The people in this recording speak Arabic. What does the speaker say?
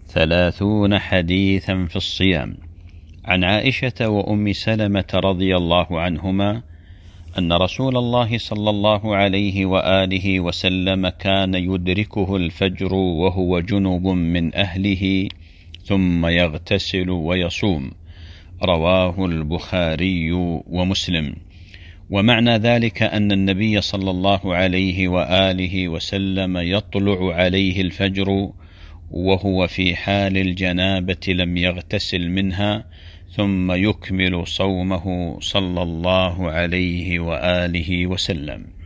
30 حديثا في الصيام. عن عائشة وأم سلمة رضي الله عنهما أن رسول الله صلى الله عليه وآله وسلم كان يدركه الفجر وهو جنب من أهله ثم يغتسل ويصوم. رواه البخاري ومسلم. ومعنى ذلك أن النبي صلى الله عليه وآله وسلم يطلع عليه الفجر وهو في حال الجنابة لم يغتسل منها، ثم يكمل صومه صلى الله عليه وآله وسلم.